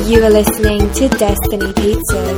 You are listening to Destiny Pizzas.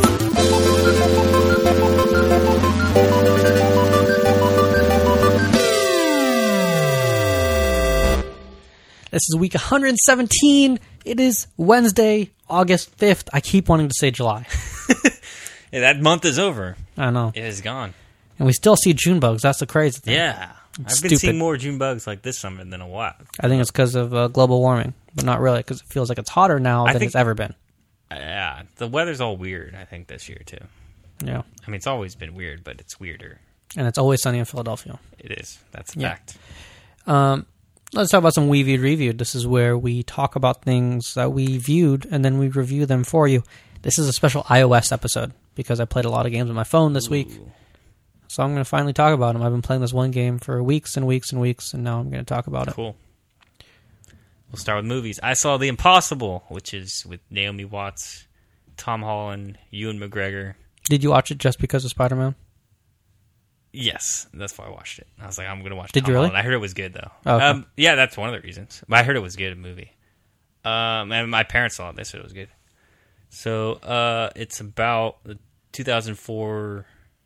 This is week 117. It is Wednesday, August 5th. I keep wanting to say July. Yeah, that month is over. I know. It is gone. And we still see June bugs. That's the crazy thing. Yeah. I've been seeing more June bugs like this summer than a while. I think it's because of global warming, but not really, because it feels like it's hotter now than it's ever been. Yeah. The weather's all weird, I think, this year, too. Yeah. I mean, it's always been weird, but it's weirder. And it's always sunny in Philadelphia. It is. That's a fact. Let's talk about some We Viewed Reviewed. This is where we talk about things that we viewed, and then we review them for you. This is a special iOS episode, because I played a lot of games on my phone this week. So I'm going to finally talk about them. I've been playing this one game for weeks and weeks and weeks, and now I'm going to talk about it. Cool. We'll start with movies. I saw The Impossible, which is with Naomi Watts, Tom Holland, Ewan McGregor. Did you watch it just because of Spider-Man? Yes, that's why I watched it. I was like, I'm going to watch it. Did you really? I heard it was good, though. Oh, okay. Yeah, that's one of the reasons. But I heard it was good, a movie. And my parents saw it. They said it was good. So it's about the 2004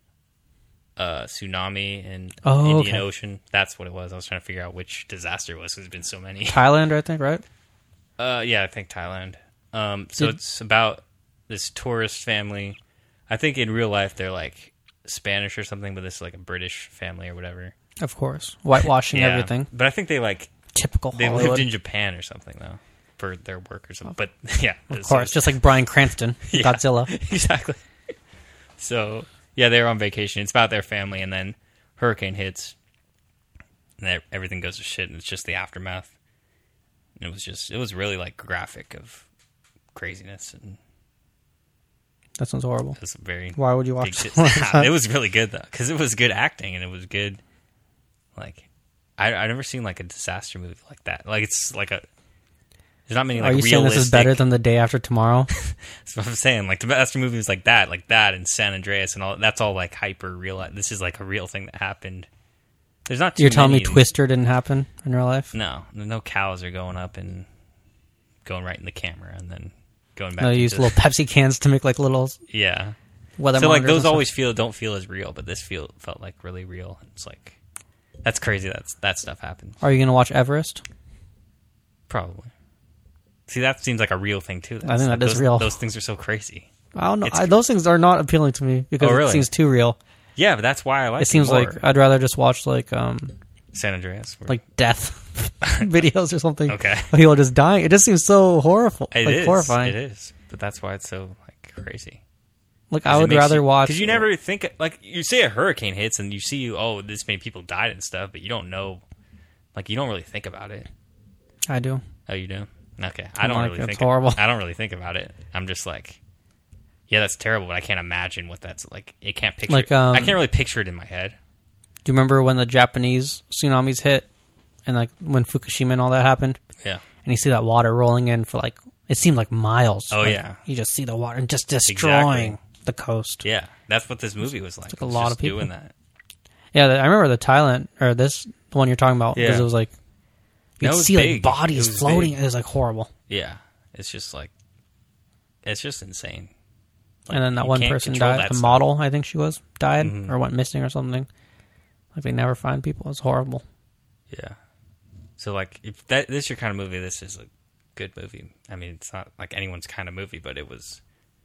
tsunami in Indian Ocean. That's what it was. I was trying to figure out which disaster it was, because there's been so many. Thailand, I think, right? Yeah, I think Thailand. So it's about this tourist family. I think in real life they're like Spanish or something, but this is like a British family or whatever. Of course. Whitewashing everything. But I think they typical they Hollywood. lived in Japan or something, though, for their work or something. But yeah. Of course, just like Bryan Cranston, Godzilla. Exactly. So, yeah, they were on vacation. It's about their family, and then hurricane hits, and everything goes to shit, and it's just the aftermath. And it was really like graphic of craziness, and that sounds horrible. it was very. Why would you watch it? It was really good though, because it was good acting, and it was good. Like, I never seen like a disaster movie like that. Like, it's like a. There's not many like realistic. Are you saying this is better than The Day After Tomorrow? That's what I'm saying. Like, the disaster movies like that, and San Andreas, and all. That's all like hyper real. This is like a real thing that happened. There's not too You're telling me many Twister didn't happen in real life? No cows are going up and going right in the camera, and then going back. No, you use little Pepsi cans to make like little weather. So like those always don't feel as real, but this felt like really real. It's like that's crazy that stuff happened. Are you going to watch Everest? Probably. See, that seems like a real thing too. I think that is real. Those things are so crazy. I don't know. Those things are not appealing to me because it seems too real. Yeah, but that's why I like it. It seems more. like I'd rather just watch like San Andreas, like death videos or something. Okay, people just dying. It just seems so horrible. Horrifying. It is, but that's why it's so like crazy. Like I would rather watch because you never think like you say a hurricane hits and you see this many people died and stuff, but you don't know, like you don't really think about it. I do. Oh, you do? Okay, I don't really think. Horrible. I don't really think about it. I'm just like, yeah, that's terrible, but I can't imagine what that's like. I can't picture. Like, I can't really picture it in my head. Do you remember when the Japanese tsunamis hit, and like when Fukushima and all that happened? Yeah. And you see that water rolling in for like it seemed like miles. Oh like, yeah. You just see the water and just destroying the coast. Yeah, that's what this movie was like. It's like a lot of people doing that. Yeah, I remember the Thailand or the one you're talking about because it was like you'd see like bodies floating. It was like horrible. Yeah, it's just insane. Like, and then that one person died. The model, I think she died or went missing or something. Like they never find people. It's horrible. Yeah. So like, if this is your kind of movie, this is a good movie. I mean, it's not like anyone's kind of movie, but it was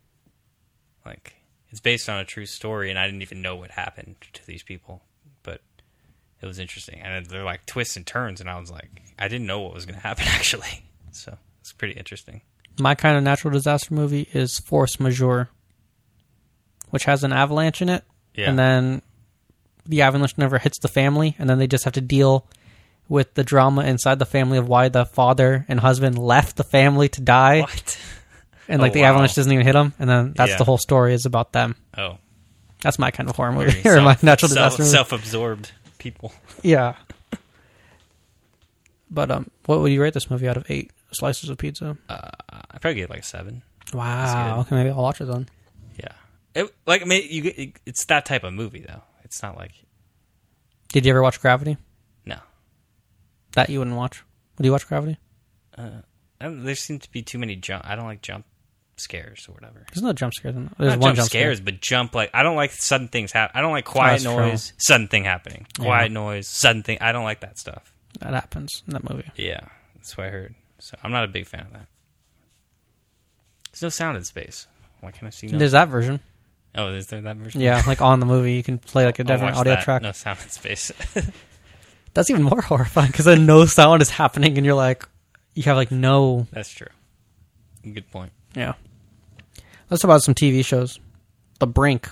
like it's based on a true story, and I didn't even know what happened to these people, but it was interesting. And they're like twists and turns, and I was like, I didn't know what was going to happen actually. So it's pretty interesting. My kind of natural disaster movie is Force Majeure, which has an avalanche in it, and then the avalanche never hits the family, and then they just have to deal with the drama inside the family of why the father and husband left the family to die. What? And like the avalanche doesn't even hit them, and then that's the whole story is about them. Oh. That's my kind of horror movie, or my natural disaster movie. Self-absorbed people. Yeah. But what would you rate this movie out of 8 slices of pizza? I'd probably give it like a 7. Wow. Okay, maybe I'll watch it then. Yeah. It's that type of movie, though. It's not like... Did you ever watch Gravity? No. That you wouldn't watch? Would you watch Gravity? There seem to be too many jump. I don't like jump scares or whatever. There's no jump scares. There's Not one jump scares, but jump like I don't like sudden things happen. I don't like quiet that's noise, sudden thing happening. Yeah. Quiet noise, sudden thing. I don't like that stuff. That happens in that movie. Yeah, that's what I heard. So I'm not a big fan of that. There's no sound in space. Why can't I see? No? There's that version. Oh, is there that version? Yeah, like on the movie, you can play like a I'll different watch audio that. track. No sound in space. That's even more horrifying because then no sound is happening, and you're like, you have like no. That's true. Good point. Yeah. Let's talk about some TV shows. The Brink.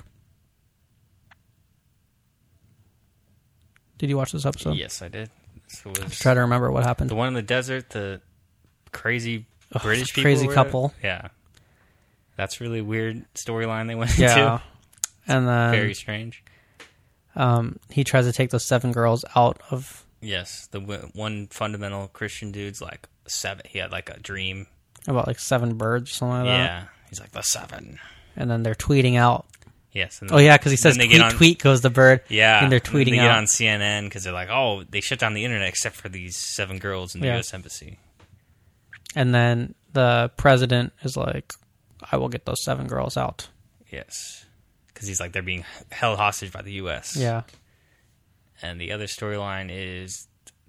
Did you watch this episode? Yes, I did. This was Let's try to remember what happened. the one in the desert, the crazy British people. Crazy or whatever. couple. Yeah. That's really weird storyline they went Yeah. into. And then Very strange. he tries to take those 7 girls out of Yes, the one fundamental Christian dude's like 7. He had like a dream. about like 7 birds or something like that. Yeah, he's like the 7. And then they're tweeting out. Yes. And Oh yeah, because he says then they tweet, get on, tweet goes the bird. Yeah, And they're then tweeting they get out. on CNN because they're like, oh, they shut down the internet except for these 7 girls in the Yeah. U.S. Embassy. And then the president is like, I will get those 7 girls out. Yes, because he's like they're being held hostage by the U.S. Yeah. And the other storyline is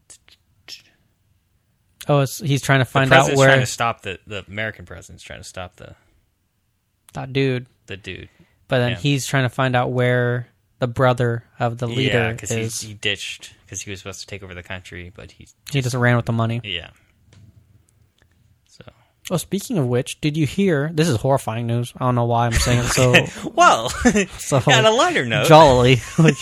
Oh, he's trying to the find out president's where trying to stop the American president's trying to stop that dude. the dude. But then Yeah. he's trying to find out where the brother of the leader Yeah, because is. he ditched because he was supposed to take over the country, but he just ran with the money. yeah. So Oh, speaking of which, did you hear? This is horrifying news. I don't know why I'm saying it so well, so on a lighter note, jollily. Like,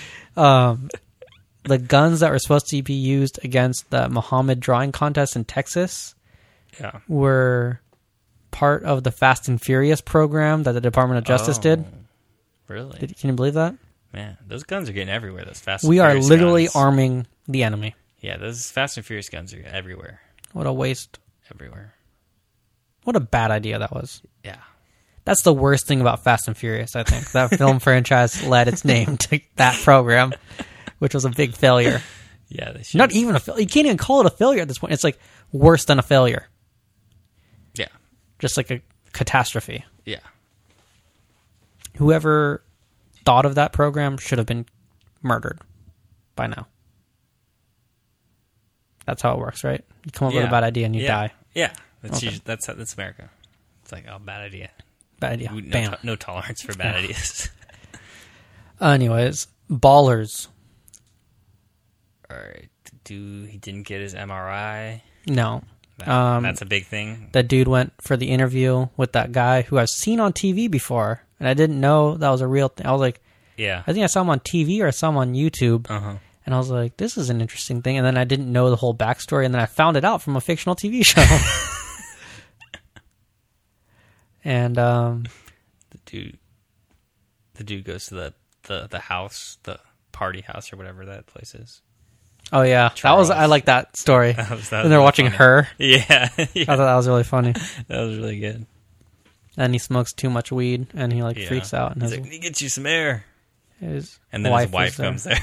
the guns that were supposed to be used against the Muhammad drawing contest in Texas yeah, were part of the Fast and Furious program that the Department of Justice did. Really? Can you believe that? Man, those guns are getting everywhere. Those Fast. We and are Furious literally guns. arming the enemy. Yeah, those Fast and Furious guns are everywhere. What a waste. Everywhere. What a bad idea that was. Yeah. That's the worst thing about Fast and Furious, I think. That film franchise led its name to that program, which was a big failure. Yeah, they should. Not even a failure. You can't even call it a failure at this point. It's like worse than a failure. Yeah. Just like a catastrophe. Yeah. Whoever thought of that program should have been murdered by now. That's how it works, right? You come up with a bad idea and you die. Yeah. That's Okay. usually, that's America. It's like, oh, bad idea. Bad idea. No, Bam. no tolerance for bad ideas. Anyways, Ballers. All right. He didn't get his MRI. No. That's a big thing. That dude went for the interview with that guy who I've seen on TV before, and I didn't know that was a real thing. I was like, Yeah. I think I saw him on TV or I saw him on YouTube, Uh-huh. and I was like, this is an interesting thing. And then I didn't know the whole backstory, and then I found it out from a fictional TV show. And The dude goes to the house, the party house or whatever that place is. oh yeah, Charles. I like that story. That was And they're watching funny. Her. Yeah. I thought that was really funny. That was really good. And he smokes too much weed, and he like Yeah. freaks out, and He's his, like, "Let me get you some air." his And then wife his wife is there. comes there.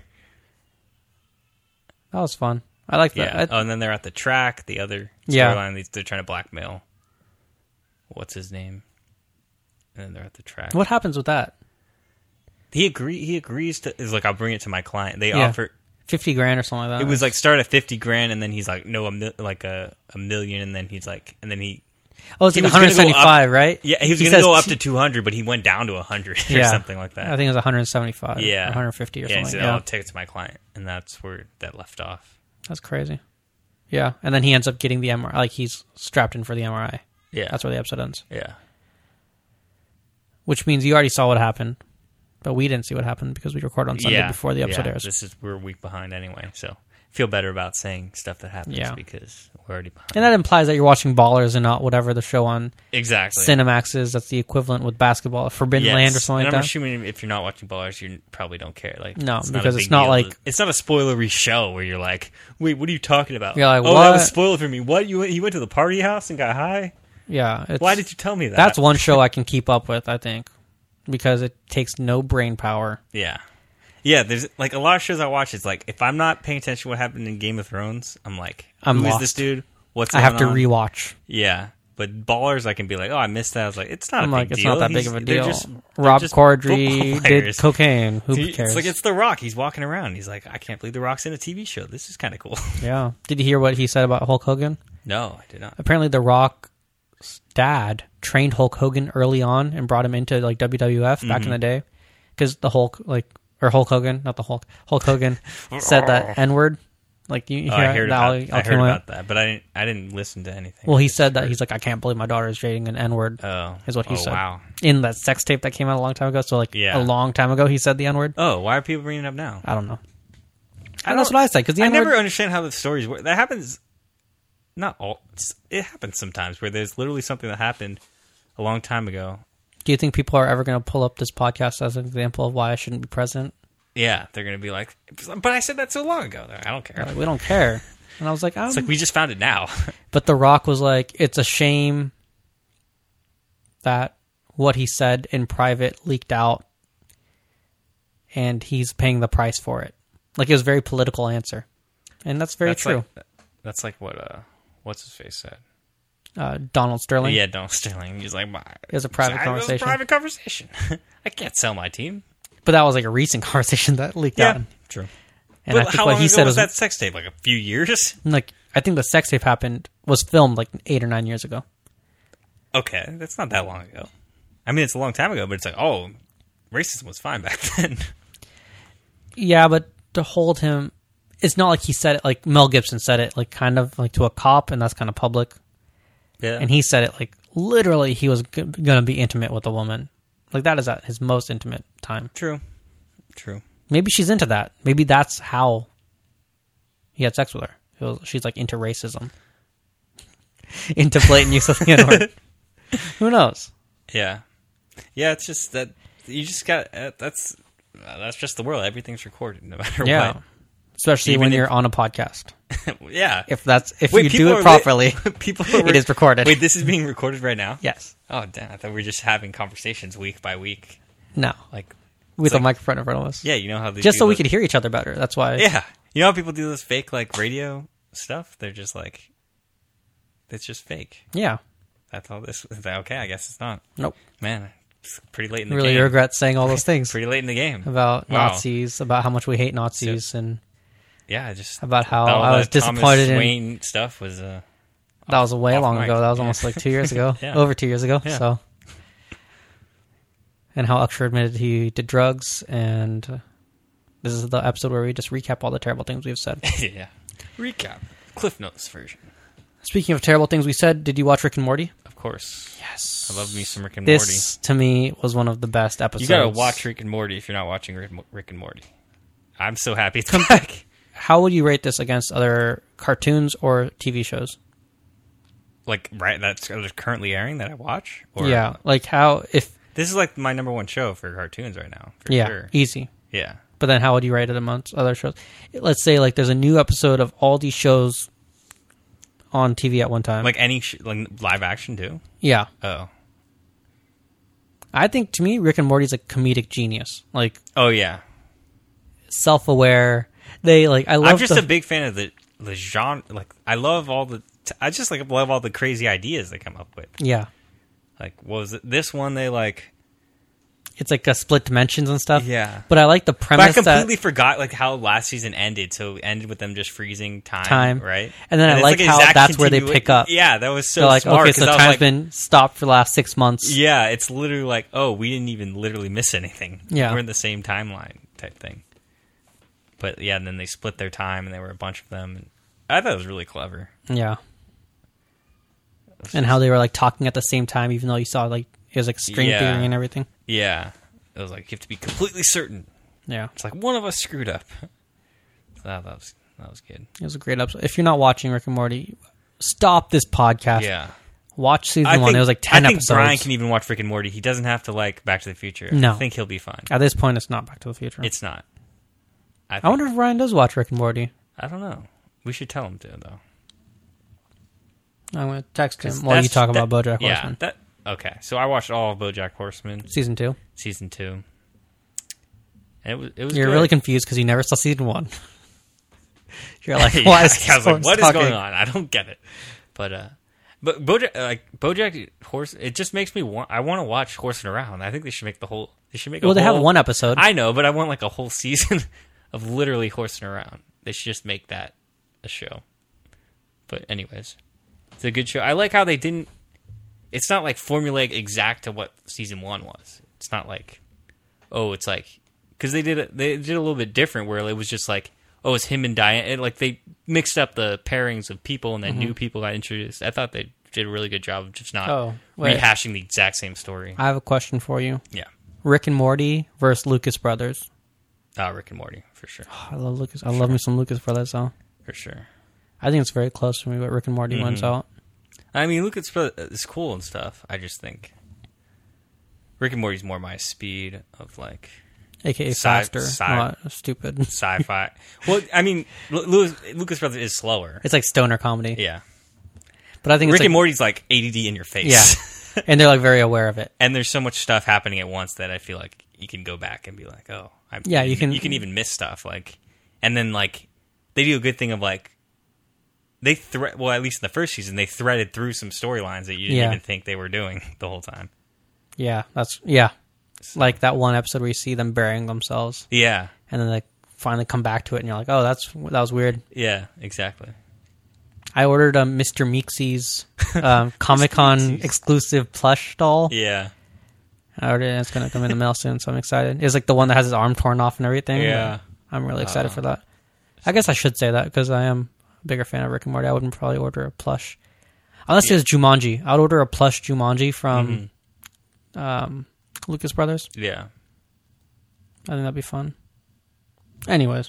That was fun. I like that. Yeah. Oh, and then they're at the track. The other Yeah. storyline, they're trying to blackmail. What's his name? And then they're at the track. What happens with that? He agrees to. Is like, I'll bring it to my client. They Yeah. offer. $50,000 or something like that. It was like start at $50,000, and then he's like, no, a million, and then he's like, and then he. oh, it's he like was gonna go 175, right? Yeah, he was going says to go up t- to 200, but he went down to 100 or Yeah. something like that. I think it was 175. Yeah. or 150 or Yeah, he something. said, Yeah, I'll take it to my client, and that's where that left off. that's crazy. Yeah, and then he ends up getting the MRI. Like he's strapped in for the MRI. Yeah, That's where the episode ends. yeah. Which means you already saw what happened, but we didn't see what happened because we recorded on Sunday before the episode airs. We're a week behind anyway, so feel better about saying stuff that happens Yeah. because we're already behind. And that implies that you're watching Ballers and not whatever the show on Exactly. Cinemax is. That's the equivalent with basketball, Forbidden Land or something and like I'm that. assuming if you're not watching Ballers, you probably don't care. Like, No, it's because a it's big not deal. like- It's not a spoilery show where you're like, wait, what are you talking about? You're like, oh, what? that was spoiled for me. What? He went to the party house and got high? Yeah, Why did you tell me that? That's one show I can keep up with, I think, because it takes no brain power. Yeah. Yeah, there's like a lot of shows I watch. It's like if I'm not paying attention to what happened in Game of Thrones, I'm like, I'm who is lost. this dude? What's I have to going on? rewatch. Yeah, But Ballers, I can be like, oh, I missed that. I was like, it's not I'm a like, big it's deal. not that big of a They're deal. just- Rob just Corddry football did players. cocaine. Who cares? It's like it's The Rock. He's walking around. He's like, I can't believe The Rock's in a TV show. This is kind of cool. Yeah. Did you hear what he said about Hulk Hogan? No, I did not. Apparently, The Rock's dad trained Hulk Hogan early on and brought him into like WWF back in the day because the Hulk, or Hulk Hogan, not the Hulk. Hulk Hogan said that N-word. Like you hear I heard that? about that, but I didn't listen to anything. Well, he said that he's like, I can't believe my daughter is dating an N-word. Oh, is what he said. Wow. In that sex tape that came out a long time ago. So like a long time ago, he said the N-word. Oh, why are people bringing it up now? I don't know. And that's what I said because the I N-word. never understand how the stories work. That happens. Not all. It happens sometimes where there's literally something that happened a long time ago. Do you think people are ever going to pull up this podcast as an example of why I shouldn't be president? Yeah, they're going to be like, but I said that so long ago. I don't care. Like, we don't care. And I was like, It's like we just found it now. But The Rock was like, it's a shame that what he said in private leaked out and he's paying the price for it. Like, it was a very political answer. And that's very true. That's like what, what's his face said? Donald Sterling. Yeah, Donald Sterling. He's like, it was a private conversation. It was a private conversation. I can't sell my team. But that was like a recent conversation that leaked out. True. And but I think how what long he ago said was that sex tape? Like a few years? Like, I think the sex tape was filmed like 8 or 9 years ago. Okay, that's not that long ago. I mean, it's a long time ago, but it's like, oh, racism was fine back then. Yeah, but to hold him, it's not like he said it like Mel Gibson said it, like kind of like to a cop, and that's kind of public. Yeah. And he said it like literally he was going to be intimate with a woman. Like that is at his most intimate time. True. Maybe she's into that. Maybe that's how he had sex with her. She's like into racism. Into blatant use of the N-word. Who knows? Yeah. Yeah, it's just that you just got, that's just the world. Everything's recorded no matter what. Especially Even when you're on a podcast. Yeah. If you do it properly, it is recorded. Wait, this is being recorded right now? Yes. Oh, damn. I thought we were just having conversations week by week. No. Like with a microphone in front of us. Yeah, you know how they just so we could hear each other better. That's why. Yeah. You know how people do this fake like radio stuff? They're just like, it's just fake. Yeah. That's all this. Okay, I guess it's not. Nope. Man, it's pretty late in the really game. regret saying all those things. Pretty late in the game. About Nazis, about how much we hate Nazis, and yeah, just about how I was disappointed Thomas Wayne stuff was. That was way long ago. That was almost like 2 years ago. Yeah. Over 2 years ago. Yeah. So. And how Uxer admitted he did drugs, and this is the episode where we just recap all the terrible things we've said. Yeah. Recap. Cliff Notes version. Speaking of terrible things we said, did you watch Rick and Morty? Of course. Yes. I love me some Rick and Morty. This, to me, was one of the best episodes. You gotta watch Rick and Morty if you're not watching Rick and Morty. I'm so happy it's back. How would you rate this against other cartoons or TV shows? Like, right, that's currently airing that I watch? Or, Yeah. Like, how, if... This is like my number one show for cartoons right now. For sure. Easy. Yeah. But then how would you rate it amongst other shows? Let's say, like, there's a new episode of all these shows on TV at one time. Like any like live action too? Yeah. Oh. I think, to me, Rick and Morty's a comedic genius. Like, Oh, yeah. self-aware. They, like, I love I'm just a big fan of the genre. Like, I love all the... I just, like, love all the crazy ideas they come up with. Yeah. Like, what was it? This one, they, like... It's like a split dimensions and stuff. Yeah. But I like the But premise I completely forgot, like, how last season ended. So it ended with them just freezing time. Right? And then I it's like how exact that's where they pick up. Yeah, that was so They're like, smart. okay, so 'cause I was time's like, been stopped for the last 6 months. Yeah, it's literally like, oh, we didn't even literally miss anything. Yeah. We're in the same timeline type thing. But, yeah, and then they split their time, and there were a bunch of them. And I thought it was really clever. Yeah. And how they were, like, talking at the same time, even though you saw, like, it was, like, string theory and everything. Yeah. It was like, you have to be completely certain. Yeah. It's like, one of us screwed up. So that was good. It was a great episode. If you're not watching Rick and Morty, stop this podcast. Yeah. Watch season 1. It was, like, 10 episodes. I think Brian can even watch Rick and Morty. He doesn't have to like Back to the Future. No. I think he'll be fine. At this point, it's not Back to the Future. It's not. I wonder if Ryan does watch Rick and Morty. I don't know. We should tell him to, though. I'm going to text him while you talk about BoJack Horseman. Yeah, okay. So I watched all of BoJack Horseman. Season 2. Season 2. And it was You're good. really confused because you never saw season 1. You're like, Yeah, why is I was like, what is talking? going on? I don't get it. But But BoJack Horse, it just makes me want. I want to watch Horsing Around. I think they should make the whole. They should make. Well, they have one episode. I know, but I want like a whole season of literally horsing around. They should just make that a show. But anyways, it's a good show. I like how they didn't. It's not like formulaic exact to what season 1 was. It's not like, oh, it's like because they did a little bit different where it was just like, oh, it's him and Diane. Like they mixed up the pairings of people and then new people got introduced. I thought they did a really good job of just not rehashing the exact same story. I have a question for you. Yeah. Rick and Morty versus Lucas Brothers. Rick and Morty, for sure. Oh, I love Lucas. I love me some Lucas Brothers, though. For sure. I think it's very close for me, but Rick and Morty wins out. I mean, Lucas Brothers is cool and stuff. I just think Rick and Morty's more my speed of like... AKA faster, not stupid. Sci-fi. Well, I mean, Lucas Brothers is slower. It's like stoner comedy. Yeah. But I think Rick and Morty's like ADD in your face. Yeah. And they're like very aware of it. And there's so much stuff happening at once that I feel like you can go back and be like, oh, you can even miss stuff. Like, and then like they do a good thing of like well, at least in the first season, they threaded through some storylines that you didn't even think they were doing the whole time. Yeah, like that one episode where you see them burying themselves. Yeah. And then they finally come back to it and you're like, oh, that was weird. Yeah, exactly. I ordered a Mr. Meeksy's Comic-Con exclusive plush doll. Yeah. I ordered it and it's going to come in the mail soon, so I'm excited. It's like the one that has his arm torn off and everything. Yeah. I'm really excited for that. I guess I should say that because I am a bigger fan of Rick and Morty. I wouldn't probably order a plush. Unless it was Jumanji. I would order a plush Jumanji from Lucas Brothers. Yeah. I think that'd be fun. Anyways.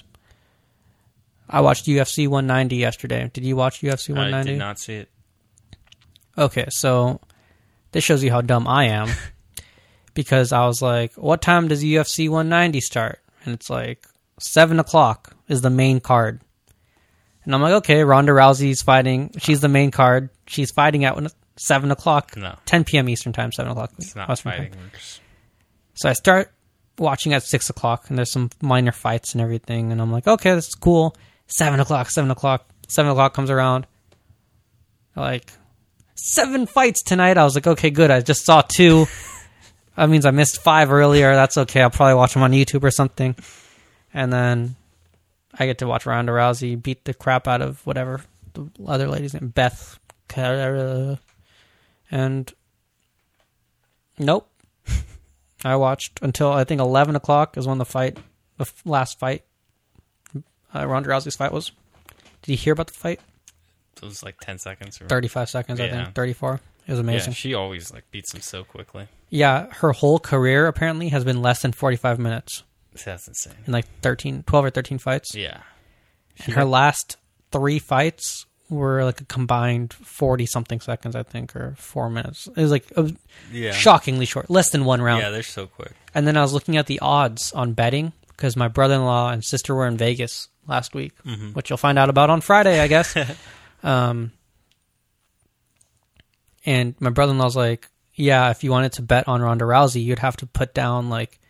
I watched UFC 190 yesterday. Did you watch UFC 190? I did not see it. Okay, so this shows you how dumb I am. Because I was like, what time does UFC 190 start? And it's like, 7 o'clock is the main card. And I'm like, okay, Ronda Rousey's fighting. She's the main card. She's fighting at 7 o'clock. No. 10 p.m. Eastern time, 7 o'clock. It's not Western fighting. time. So I start watching at 6 o'clock, and there's some minor fights and everything. And I'm like, okay, this is cool. 7 o'clock. 7 o'clock comes around. Like, 7 fights tonight. I was like, okay, good. I just saw 2. That means I missed 5 earlier. That's okay. I'll probably watch them on YouTube or something. And then I get to watch Ronda Rousey beat the crap out of whatever the other lady's name, Beth. And nope. I watched until I think 11 o'clock is when the last fight, Ronda Rousey's fight was. Did you hear about the fight? It was like 10 seconds. 35 seconds, I think. 34. It was amazing. Yeah, she always like beats him so quickly. Yeah, her whole career apparently has been less than 45 minutes. That's insane. In like 12 or 13 fights. Yeah. And her last 3 fights were like a combined 40-something seconds, I think, or 4 minutes. It was like shockingly short, less than 1 round. Yeah, they're so quick. And then I was looking at the odds on betting because my brother-in-law and sister were in Vegas last week, which you'll find out about on Friday, I guess. And my brother-in-law's like, yeah, if you wanted to bet on Ronda Rousey, you'd have to put down like,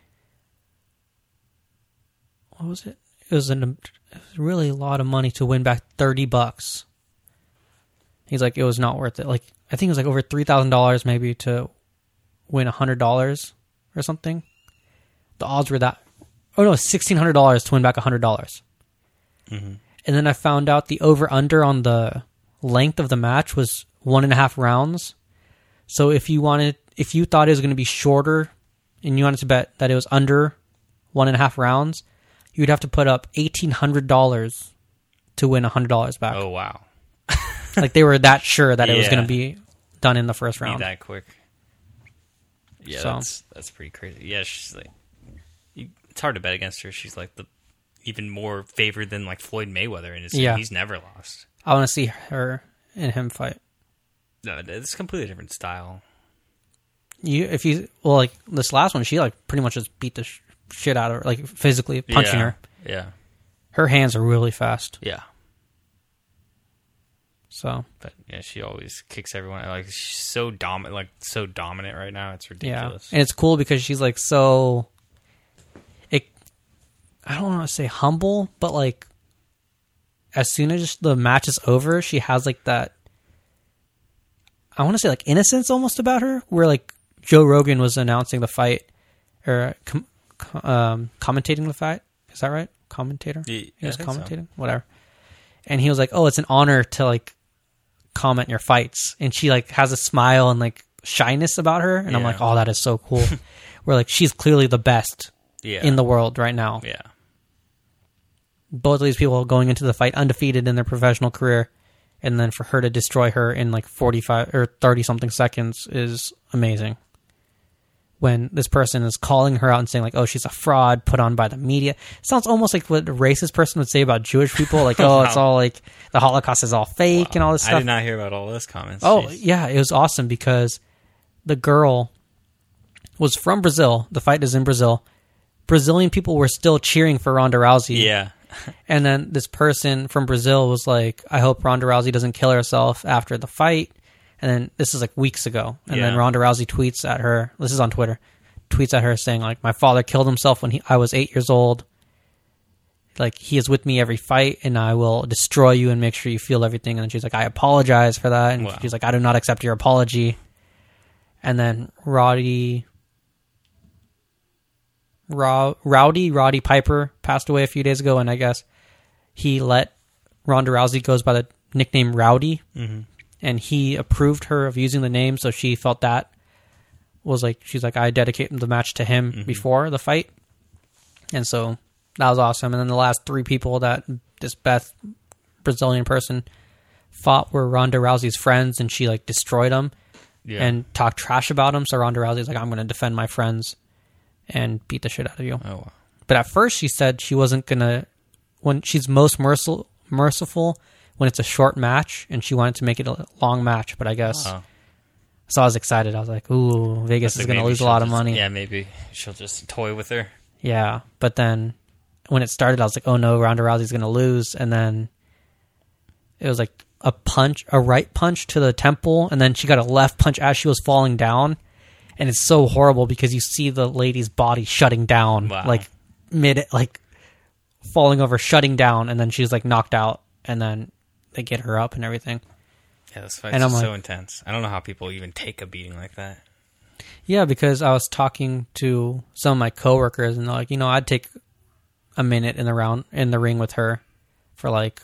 what was it? It was really a lot of money to win back $30. He's like, it was not worth it. Like, I think it was like over $3,000 maybe to win $100 or something. The odds were that. Oh no, $1,600 to win back $100. And then I found out the over/under on the length of the match was 1.5 rounds. So if you thought it was going to be shorter, and you wanted to bet that it was under 1.5 rounds, you'd have to put up $1,800 to win $100 back. Oh wow! Like they were that sure that it was going to be done in the first round. Be that quick. Yeah, so. That's pretty crazy. Yeah, she's like, it's hard to bet against her. She's like even more favored than like Floyd Mayweather, and he's never lost. I want to see her and him fight. No, it's a completely different style. Like this last one, she like pretty much just beat the shit out of her, like physically punching her. Yeah, her hands are really fast. Yeah. So, but yeah, she always kicks everyone. Like she's so dominant right now. It's ridiculous. Yeah, and it's cool because she's like so. I don't want to say humble, but like as soon as the match is over, she has like that. I want to say like innocence almost about her, where like Joe Rogan was announcing the fight or commentating the fight. Is that right? Commentator? Yeah, he was I think so. commentating? Whatever. And he was like, oh, it's an honor to like comment your fights. And she like has a smile and like shyness about her. And I'm Yeah. like, oh, that is so cool. Where like she's clearly the best Yeah. in the world right now. Yeah. Both of these people going into the fight undefeated in their professional career. And then for her to destroy her in like 45 or 30 something seconds is amazing. When this person is calling her out and saying like, oh, she's a fraud put on by the media. It sounds almost like what a racist person would say about Jewish people. Like, oh, it's all like the Holocaust is all fake and all this stuff. I did not hear about all those comments. Oh, Jeez. yeah, it was awesome because the girl was from Brazil. The fight is in Brazil. Brazilian people were still cheering for Ronda Rousey. Yeah. And then this person from Brazil was like, I hope Ronda Rousey doesn't kill herself after the fight. And then this is like weeks ago. And then Yeah. Ronda Rousey tweets at her, this is on Twitter, tweets at her saying like, my father killed himself when I was 8 years old. Like, he is with me every fight and I will destroy you and make sure you feel everything. And then she's like, I apologize for that. And Wow. she's like, I do not accept your apology. And then Roddy Piper passed away a few days ago, and I guess he let Ronda Rousey goes by the nickname Rowdy, and he approved her of using the name, so she felt that was like, she's like, I dedicate the match to him before the fight, and so that was awesome. And then the last three people that this best Brazilian person fought were Ronda Rousey's friends, and she like destroyed them Yeah. and talked trash about him. So Ronda Rousey's like, I'm going to defend my friends and beat the shit out of you. Oh, wow. But at first she said she wasn't going to, when she's most merciful when it's a short match, and she wanted to make it a long match, but I guess, Wow. so I was excited. I was like, ooh, Vegas is Like, going to maybe lose a she'll lot of just- money. Yeah, maybe she'll just toy with her. Yeah, but then when it started, I was like, oh no, Ronda Rousey's going to lose, and then it was like a right punch to the temple, and then she got a left punch as she was falling down. And it's so horrible because you see the lady's body shutting down, Wow. like like falling over, shutting down, and then she's like knocked out, and then they get her up and everything. Yeah, this fight's And I'm just so like- intense. I don't know how people even take a beating like that. Yeah, because I was talking to some of my coworkers, and they're like, I'd take a minute in the ring with her for like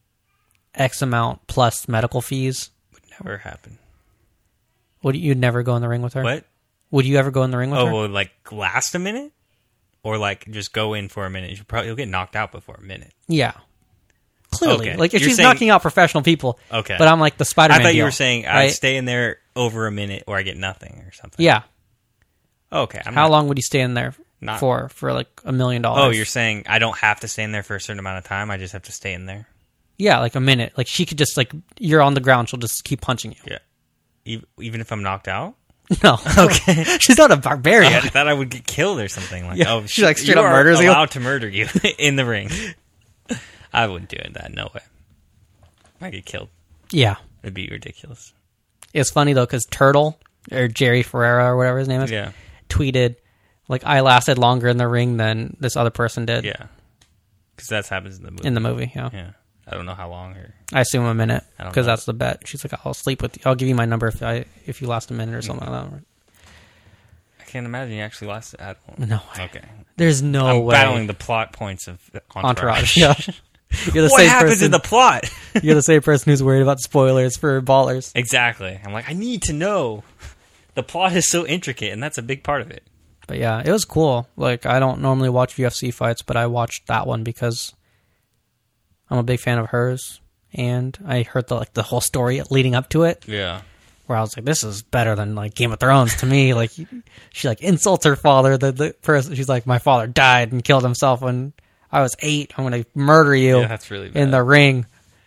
X amount plus medical fees. Would never happen. You'd never go in the ring with her? What? Would you ever go in the ring with Oh, her? well, like last a minute? Or like just go in for a minute? You'll get knocked out before a minute. Yeah. Clearly. Okay. Like, if You're she's saying- knocking out professional people. Okay. But I'm like the Spider-Man I thought you deal, were saying I right? stay in there over a minute or I get nothing or something. Yeah. Okay. How long would you stay in there Not- for like $1 million? Oh, you're saying I don't have to stay in there for a certain amount of time. I just have to stay in there. Yeah, like a minute. Like, she could just, like, you're on the ground, she'll just keep punching you. Yeah. Even if I'm knocked out? No. Okay. She's not a barbarian. I thought I would get killed or something. Like, Yeah. oh, She, like, straight you up are murders you? allowed to murder you in the ring. I wouldn't do that. No way. I get killed. Yeah. It'd be ridiculous. It's funny, though, because Turtle, or Jerry Ferrera, or whatever his name is, Yeah. tweeted, like, I lasted longer in the ring than this other person did Yeah. Because that happens in the movie. in the movie. Yeah. Yeah. I don't know how long or... I assume a minute, I don't because know. that's the bet. She's like, I'll sleep with you. I'll give you my number if you last a minute or something like that. I can't imagine you actually lasted. I don't... No way. Okay. There's no I'm way. battling the plot points of Entourage. Yeah. You're the What same happens person. in the plot? You're the same person who's worried about spoilers for Ballers. Exactly. I'm like, I need to know. The plot is so intricate, and that's a big part of it. But yeah, it was cool. Like, I don't normally watch UFC fights, but I watched that one because I'm a big fan of hers, and I heard the whole story leading up to it, Yeah. where I was like, this is better than like Game of Thrones to me. Like, she like insults her father. The person, she's like, my father died and killed himself when I was 8. I'm gonna murder you Yeah, that's really bad. in the ring.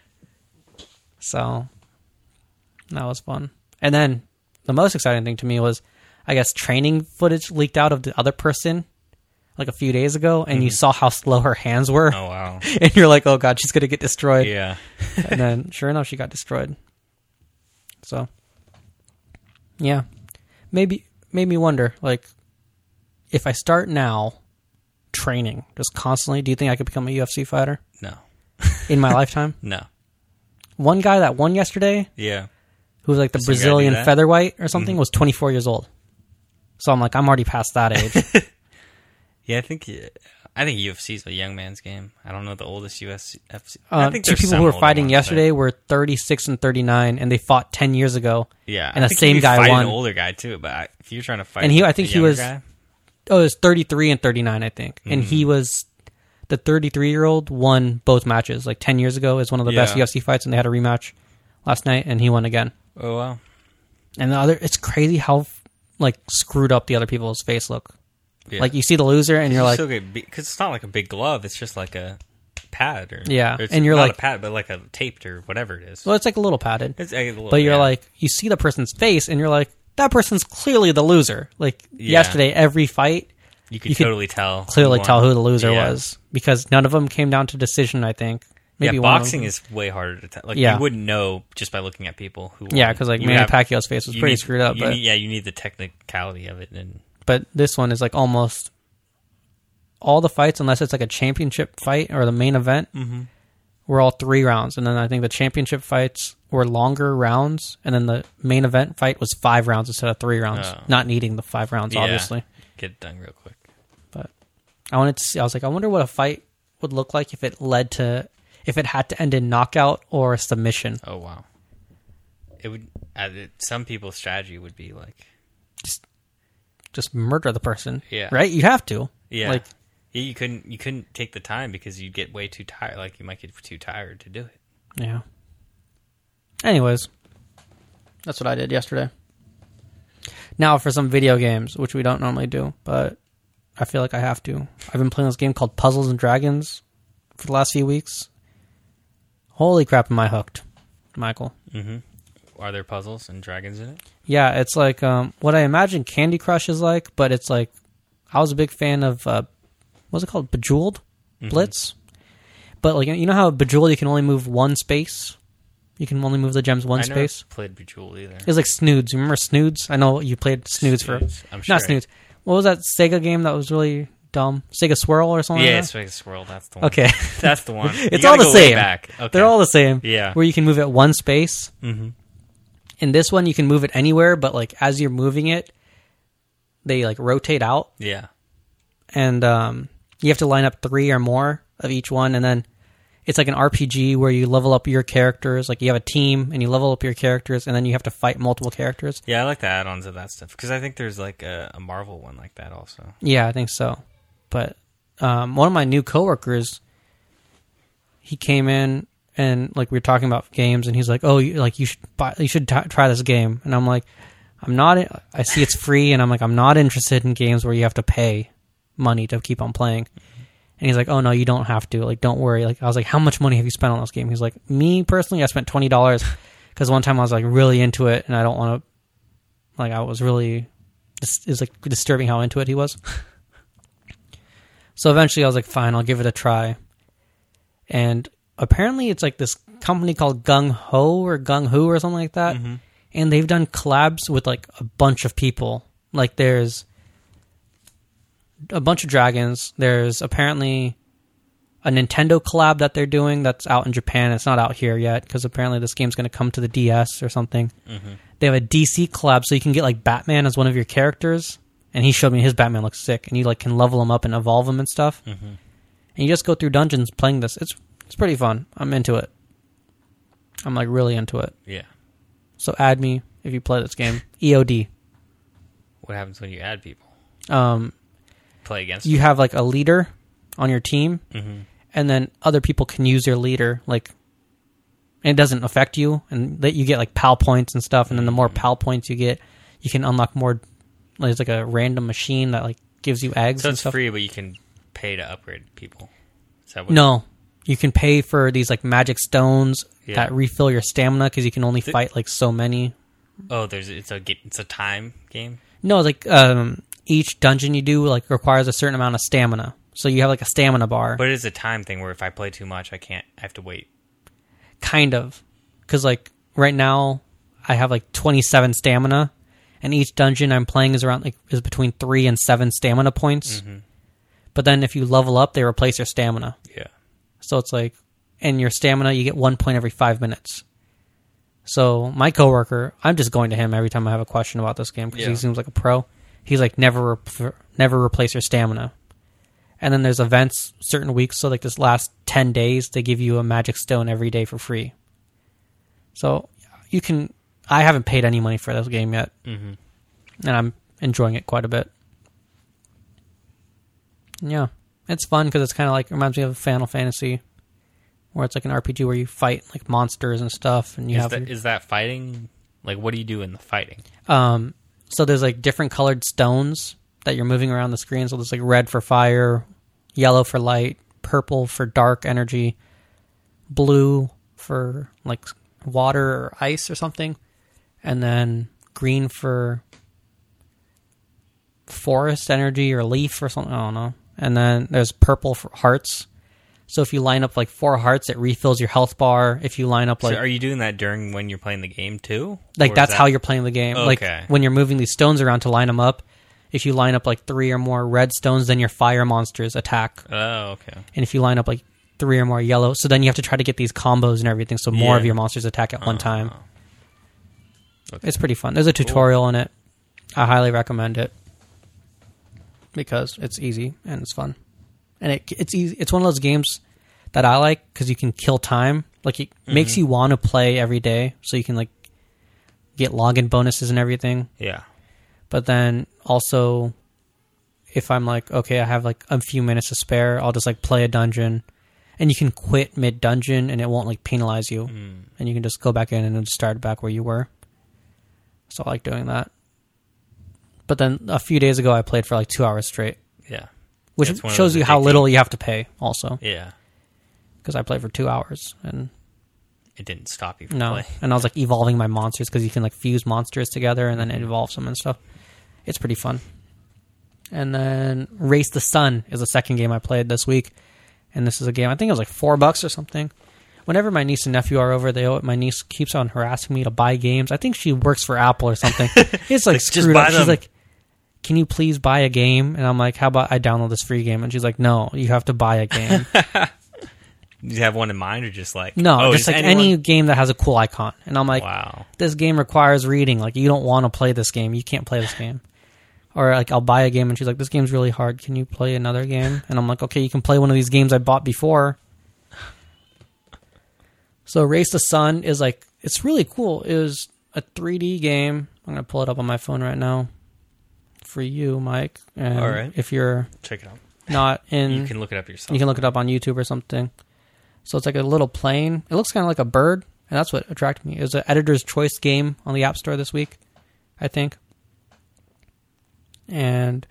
So that was fun. And then the most exciting thing to me was, I guess, training footage leaked out of the other person like a few days ago, and you saw how slow her hands were. Oh, wow. And you're like, oh god, she's gonna get destroyed. Yeah. And then sure enough, she got destroyed. So yeah, made me wonder, like, if I start now training just constantly, do you think I could become a UFC fighter No. in my lifetime? No. One guy that won yesterday, Yeah. who was like the Some guy do Brazilian that? featherweight or something, was 24 years old. So I'm like, I'm already past that age. Yeah, I think UFC is a young man's game. I don't know the oldest UFC. Two people who were fighting yesterday were 36 and 39, and they fought 10 years ago. Yeah, and I the think same you'd guy fight won. An older guy too, but if you're trying to fight, And I think a he younger was. guy, Oh, it was 33 and 39, I think, and he was the 33-year-old won both matches. Like 10 years ago is one of the best UFC fights, and they had a rematch last night, and he won again. oh wow, And the other, it's crazy how like screwed up the other people's face look. yeah. Like you see the loser, and you're like, because it's not like a big glove; it's just like a pad, or Yeah, or it's and you're not like- a pad, but like a taped or whatever it is. well, it's like a little padded, It's a little, but you're yeah. like, you see the person's face, and you're like, that person's clearly the loser. Like Yeah. yesterday, every fight, you you could totally tell, clearly won. tell who the loser Yeah. was because none of them came down to decision. I think maybe Yeah, one of boxing them. is way harder to tell. Like Yeah. you wouldn't know just by looking at people who. Yeah, won. because like You Manny have- Pacquiao's face was you pretty need- screwed up, you but need, you need the technicality of it, and but this one is like almost all the fights, unless it's like a championship fight or the main event, were all 3 rounds. And then I think the championship fights were longer rounds, and then the main event fight was 5 rounds instead of 3 rounds. Oh. Not needing the 5 rounds, Yeah. obviously. get it done real quick. But I wanted to see. I was like, I wonder what a fight would look like if it had to end in knockout or submission. Oh wow, it would. Some people's strategy would be like, Just murder the person. Yeah. Right? You have to. yeah, Like, yeah, you couldn't take the time because you'd get way too tired. Like you might get too tired to do it. yeah. Anyways, that's what I did yesterday. Now for some video games, which we don't normally do, but I feel like I have to. I've been playing this game called Puzzles and Dragons for the last few weeks. Holy crap, am I hooked, Michael. Mm-hmm. Are there puzzles and dragons in it? Yeah, it's like what I imagine Candy Crush is like, but it's like, I was a big fan of, what's it called? Bejeweled? Blitz? But like, you know how Bejeweled you can only move one space? You can only move the gems one I never space? played Bejeweled either. It was like Snoods. You remember Snoods? I know you played Snoods for... I'm sure. Not Snoods. What was that Sega game that was really dumb? Sega Swirl or something Yeah, like it's that? like a swirl. That's the one. Okay. That's the one. You It's gotta all the go way same. Back. Okay. They're all the same. Yeah. Where you can move it one space. Mm-hmm. In this one, you can move it anywhere, but like as you're moving it, they like rotate out, Yeah. and you have to line up 3 or more of each one, and then it's like an RPG where you level up your characters. Like you have a team, and you level up your characters, and then you have to fight multiple characters. Yeah, I like the add-ons of that stuff because I think there's like a Marvel one like that also. Yeah, I think so. But one of my new coworkers, he came in and like we were talking about games, and he's like, "Oh, you should try this game." And I'm like, "I'm not. I see it's free, and I'm like, I'm not interested in games where you have to pay money to keep on playing." And he's like, "Oh no, you don't have to. Like, don't worry." Like, I was like, "How much money have you spent on this game?" He's like, "Me personally, I spent $20 because one time I was like really into it, and I don't want to. Like, I was really. It's like disturbing how into it he was." So eventually I was like, fine, I'll give it a try. And apparently it's like this company called Gung Ho or Gung Hu or something like that. Mm-hmm. And they've done collabs with like a bunch of people. Like there's a bunch of dragons. There's apparently a Nintendo collab that they're doing that's out in Japan. It's not out here yet because apparently this game's going to come to the DS or something. Mm-hmm. They have a DC collab, so you can get like Batman as one of your characters. And he showed me his Batman looks sick, and you like can level him up and evolve him and stuff. Mm-hmm. And you just go through dungeons playing this. It's pretty fun. I'm into it. I'm like really into it. Yeah. So add me if you play this game. EOD. What happens when you add people? Play against You have like a leader on your team, Mm-hmm. and then other people can use your leader. Like, and it doesn't affect you, and that you get like PAL points and stuff. And then the more PAL points you get, you can unlock more. There's like a random machine that like gives you eggs So and it's stuff. free, but you can pay to upgrade people. Is that what No, you can pay for these like magic stones Yeah. that refill your stamina because you can only fight like so many. Oh, it's a time game. No, like each dungeon you do like requires a certain amount of stamina, so you have like a stamina bar. But it is a time thing where if I play too much, I have to wait. Kind of, because like right now I have like 27 stamina, and each dungeon I'm playing is around is between 3 and 7 stamina points. Mm-hmm. But then if you level up, they replace your stamina. Yeah. So it's like, and your stamina, you get 1 point every 5 minutes. So my coworker, I'm just going to him every time I have a question about this game because he seems like a pro. He's like, never replace your stamina. And then there's events certain weeks. So like this last 10 days, they give you a magic stone every day for free. So you can. I haven't paid any money for this game yet, and I'm enjoying it quite a bit. Yeah, it's fun because it's kind of like reminds me of Final Fantasy, where it's like an RPG where you fight like monsters and stuff, and is that fighting? Like, what do you do in the fighting? So there's like different colored stones that you're moving around the screen. So there's like red for fire, yellow for light, purple for dark energy, blue for like water or ice or something, and then green for forest energy or leaf or something. I don't know. And then there's purple for hearts. So if you line up like 4 hearts, it refills your health bar. If you line up like... So are you doing that during when you're playing the game too? Like that's how you're playing the game. Okay. Like when you're moving these stones around to line them up, if you line up like 3 or more red stones, then your fire monsters attack. Oh, okay. And if you line up like 3 or more yellow, so then you have to try to get these combos and everything so more of your monsters attack at one time. Okay. It's pretty fun. There's a tutorial in it. I highly recommend it because it's easy and it's fun. And it's easy. It's one of those games that I like because you can kill time. Like it makes you want to play every day, so you can like get login bonuses and everything. Yeah. But then also, if I'm like, okay, I have like a few minutes to spare, I'll just like play a dungeon, and you can quit mid dungeon and it won't like penalize you, and you can just go back in and then start back where you were. So I like doing that. But then a few days ago, I played for like 2 hours straight. Yeah. Which shows you how little you have to pay, also. Yeah. Because I played for 2 hours, and... It didn't stop you from playing. And I was like evolving my monsters, because you can like fuse monsters together, and then it evolves them and stuff. It's pretty fun. And then Race the Sun is the second game I played this week. And this is a game, I think it was like $4 or something. Whenever my niece and nephew are over, my niece keeps on harassing me to buy games. I think she works for Apple or something. It's like screwed up. She's like, can you please buy a game? And I'm like, how about I download this free game? And she's like, no, you have to buy a game. Do you have one in mind or just like... No, just like any game that has a cool icon. And I'm like, wow, this game requires reading. Like, you don't want to play this game. You can't play this game. Or like, I'll buy a game and she's like, this game's really hard. Can you play another game? And I'm like, okay, you can play one of these games I bought before. So Race the Sun is like, it's really cool. It was a 3D game. I'm going to pull it up on my phone right now for you, Mike. And all right. if you're check it out. Not in... You can look it up yourself. You can look it up on YouTube or something. So it's like a little plane. It looks kind of like a bird, and that's what attracted me. It was an Editor's Choice game on the App Store this week, I think. And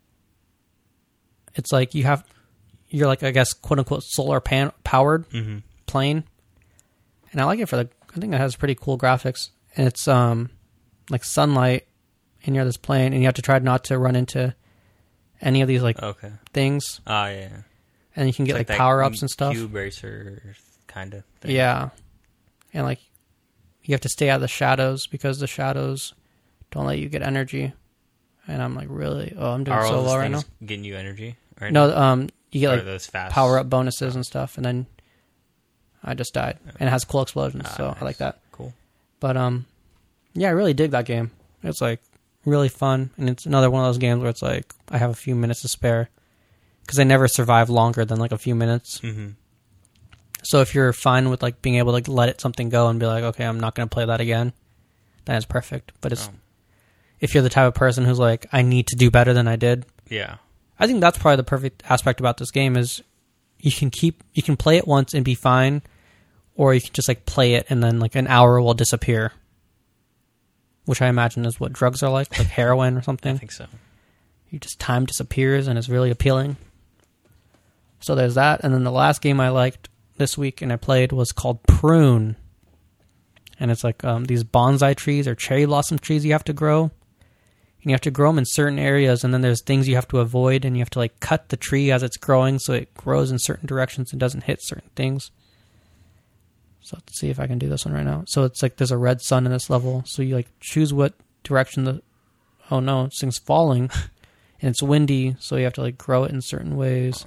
it's like you're like, I guess, quote-unquote solar-powered plane. And I like it I think it has pretty cool graphics. And it's like sunlight, and you're this plane, and you have to try not to run into any of these like things. Oh, yeah. And you can get like power-ups and stuff. Cube Racer kind of thing. Yeah. And like you have to stay out of the shadows because the shadows don't let you get energy. And I'm like, really? Oh, I'm doing so low right now. Getting you energy right now? No, you get like those power-up bonuses and stuff, and then I just died. And it has cool explosions, so nice. I like that. Cool. But yeah, I really dig that game. It's like really fun, and it's another one of those games where it's like I have a few minutes to spare because I never survive longer than like a few minutes. Mm-hmm. So if you're fine with like being able to let something go and be like, okay, I'm not going to play that again, then it's perfect. But it's if you're the type of person who's like, I need to do better than I did. Yeah. I think that's probably the perfect aspect about this game is you can play it once and be fine, or you can just like play it and then like an hour will disappear. Which I imagine is what drugs are like heroin or something. I think so. Time disappears and it's really appealing. So there's that. And then the last game I liked this week and I played was called Prune. And it's like these bonsai trees or cherry blossom trees you have to grow. And you have to grow them in certain areas, and then there's things you have to avoid, and you have to like cut the tree as it's growing so it grows in certain directions and doesn't hit certain things. So let's see if I can do this one right now. So it's like there's a red sun in this level, so you like choose what direction oh no, this thing's falling, and it's windy, so you have to like grow it in certain ways.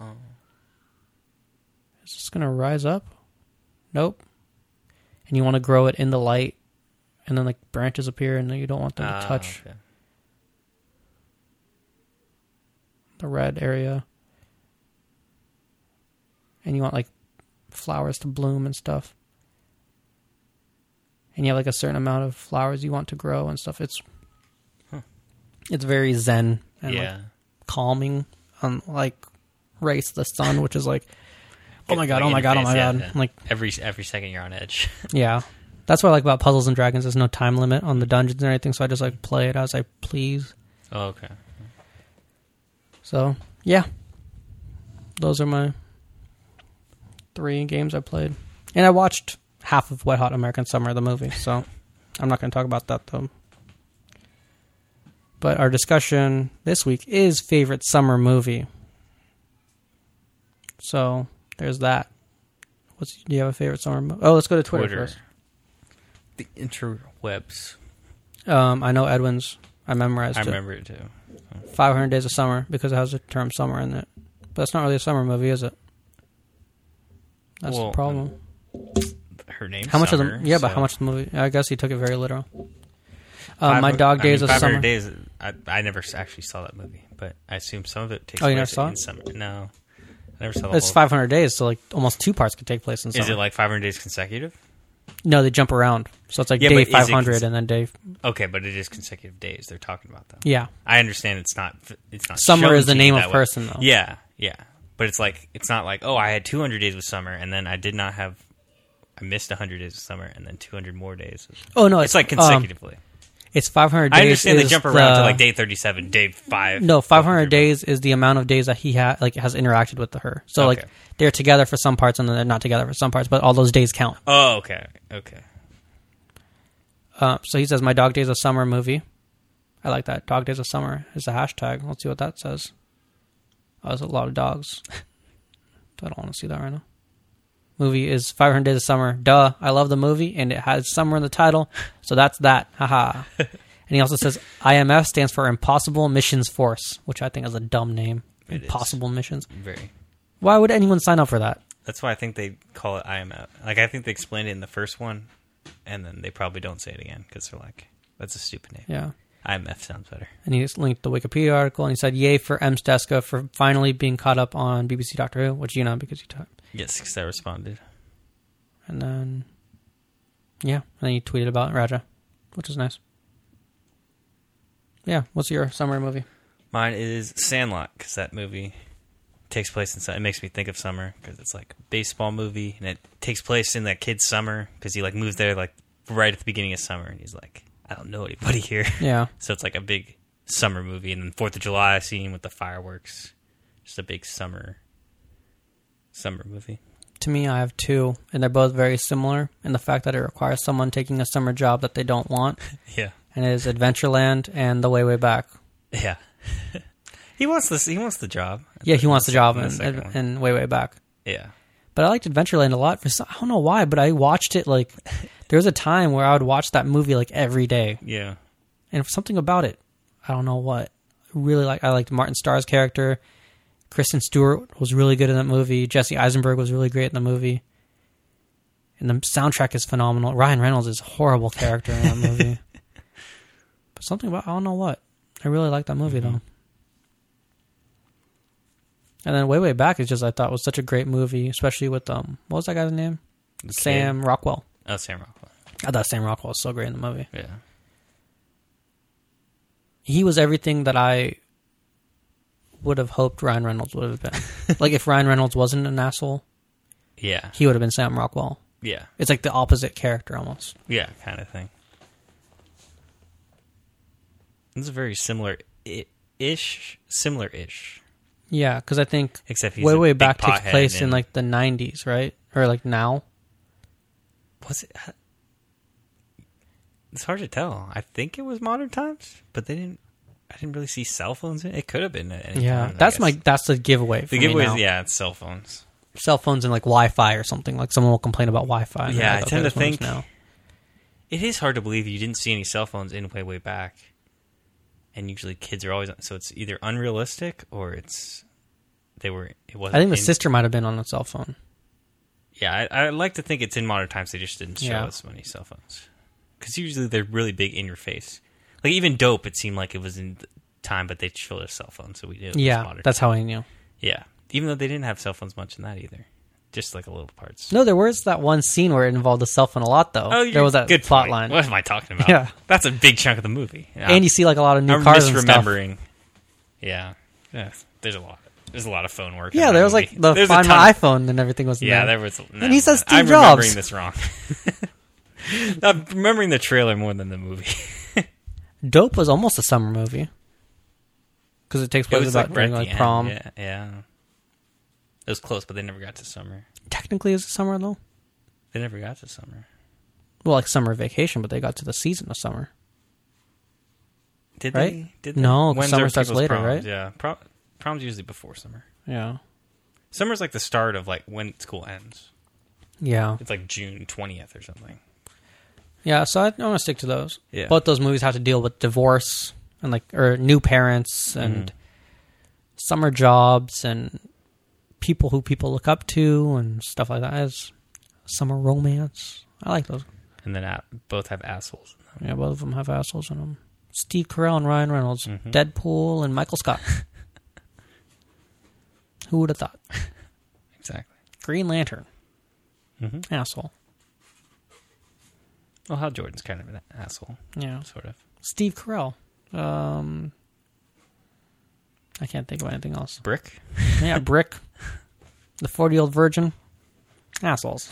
Is this gonna rise up? Nope. And you want to grow it in the light and then like branches appear, and then you don't want them to touch Okay. the red area, and you want like flowers to bloom and stuff, and you have like a certain amount of flowers you want to grow and stuff. It's very zen and like calming, like Race the Sun, which is like, oh my god, oh my god, oh my god. Yeah. Like every second you're on edge. yeah, that's what I like about Puzzles and Dragons. There's no time limit on the dungeons or anything, so I just like play it as I please. Oh, okay. So yeah, those are my 3 games I played, and I watched half of Wet Hot American Summer, the movie. So I'm not going to talk about that though. But our discussion this week is favorite summer movie. So there's that. Do you have a favorite summer movie? Oh, let's go to Twitter first. The interwebs. I know Edwin's. I memorized it. I remember it too. 500 Days of Summer, because it has the term summer in it. But it's not really a summer movie, is it? That's the problem. Her name's how much Summer, of the but how much of the movie? I guess he took it very literal. My Dog Days of 500 Summer. Days. I never actually saw that movie, but I assume some of it takes you place never saw in it? summer. No, I never saw the It's whole. 500 days, so like almost 2 parts could take place in summer. Is it like 500 days consecutive? No, they jump around. So it's like Yeah, day but is it 500 and then day... Okay, but it is consecutive days they're talking about though. Yeah. I understand it's not. Summer shown is the to you name of that way. person, though. Yeah, yeah, but it's not like I had 200 days with summer and then I missed 100 days of summer and then 200 more days. Oh, no. It's like consecutively. It's 500 days. I understand they is jump around to like day 37, day 5. No, 500 days is the amount of days that he has interacted with her. So Okay. like they're together for some parts and then they're not together for some parts, but all those days count. Oh, okay. So he says, my Dog Days of Summer movie. I like that. Dog Days of Summer is the hashtag. Let's see what that says. Oh, there's a lot of dogs. I don't want to see that right now. Movie is 500 Days of Summer. Duh. I love the movie, and it has summer in the title, so that's that. Haha. And he also says, IMF stands for Impossible Missions Force, which I think is a dumb name. It Impossible is. Missions. Very. Why would anyone sign up for that? That's why I think they call it IMF. Like, I think they explained it in the first one, and then they probably don't say it again, because they're like, that's a stupid name. Yeah. IMF sounds better. And he just linked the Wikipedia article, and he said, yay for M. Steska for finally being caught up on BBC Doctor Who, which you know because you talked. Yes, because I responded. And then, yeah, and then he tweeted about Raja, which is nice. Yeah, what's your summer movie? Mine is Sandlot, because that movie takes place in summer. It makes me think of summer, because it's like a baseball movie, and it takes place in that kid's summer, because he like moves there like right at the beginning of summer, and he's like, I don't know anybody here. Yeah. So it's like a big summer movie, and then 4th of July scene with the fireworks. Just a big summer movie. To me, I have 2, and they're both very similar in the fact that it requires someone taking a summer job that they don't want. Yeah. And it is Adventureland and The Way, Way Back. Yeah. He wants this. He wants the job. Yeah, he wants the job second one. and Way, Way Back. Yeah. But I liked Adventureland a lot. I don't know why, but I watched it like... There was a time where I would watch that movie like every day. Yeah. And something about it, I don't know what. I liked Martin Starr's character. Kristen Stewart was really good in that movie. Jesse Eisenberg was really great in the movie. And the soundtrack is phenomenal. Ryan Reynolds is a horrible character in that movie. But something about, I don't know what. I really like that movie, though. And then Way, Way Back is just, I thought, was such a great movie, especially with, what was that guy's name? Sam Rockwell. Oh, Sam Rockwell. I thought Sam Rockwell was so great in the movie. Yeah. He was everything that I would have hoped Ryan Reynolds would have been. Like, if Ryan Reynolds wasn't an asshole, Yeah. he would have been Sam Rockwell. Yeah. It's like the opposite character, almost. Yeah, kind of thing. It's very similar-ish. Yeah, because I think Except he's Way, a Way big Back takes pothead place in, and- like, the 90s, right? Or, like, now. Was it? It's hard to tell. I think it was modern times, but I didn't really see cell phones in it. It could have been at any Yeah, time, I that's guess. that's the giveaway for The me giveaway now. is, yeah, it's cell phones. Cell phones and, like, Wi-Fi or something. Like, someone will complain about Wi-Fi. and Yeah, they're I like, tend to this one's think now. it is hard to believe you didn't see any cell phones in Way, Way Back. And usually kids are always... So it's either unrealistic or it wasn't... I think the sister might have been on a cell phone. Yeah, I like to think it's in modern times. They just didn't show Yeah. us many cell phones. because usually they're really big in your face. Like even Dope, it seemed like it was in time, but they showed a cell phone, so we knew. Yeah, that's how I knew. Yeah, even though they didn't have cell phones much in that either, just like a little parts. No, there was that one scene where it involved a cell phone a lot, though. Oh, there was that good plot point. line. What am I talking about? Yeah. That's a big chunk of the movie. Yeah. And you see like a lot of new I'm cars and stuff. misremembering. Yeah, there's a lot. There's a lot of phone work. Yeah, in there that was like movie. the There's a Find ton My of- iPhone and everything was in Yeah, there. there was. And he says Steve I'm Jobs. remembering this wrong. I'm remembering the trailer more than the movie. Dope was almost a summer movie because it takes It place was about like during right at like the prom. end. Yeah. It was close, but they never got to summer. Technically, it's summer though. They never got to summer. Well, like summer vacation, but they got to the season of summer. Did Right? they? Did they? No, 'cause When's summer their starts people's later, proms? right? Yeah, prom's usually before summer. Yeah, Summer's like the start of like when school ends. yeah, It's like June 20th or something. yeah. So I'm gonna stick to those. Yeah. Both those movies have to deal with divorce and like or new parents and summer jobs and people who people look up to and stuff like that. As summer romance, I like those. And then both have assholes. Yeah, both of them have assholes in them. Steve Carell and Ryan Reynolds, Deadpool and Michael Scott. Who would have thought? Exactly. Green Lantern, asshole. Well, Hal Jordan's kind of an asshole, Yeah, sort of. Steve Carell. I can't think of anything else. Brick? Yeah, Brick, the 40-year-old virgin, assholes.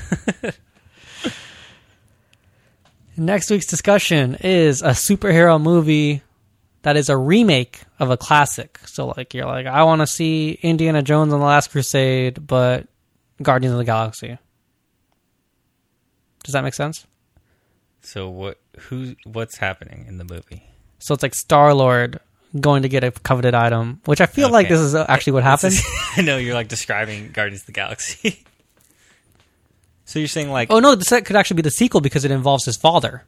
Next week's discussion is a superhero movie that is a remake of a classic. So, like, you're like, I want to see Indiana Jones and the Last Crusade, but Guardians of the Galaxy. Does that make sense? So what's happening in the movie? So it's like Star-Lord going to get a coveted item, which I feel like Okay. this is actually what happened. I know you're like describing Guardians of the Galaxy. So you're saying like Oh, no, this could actually be the sequel because it involves his father.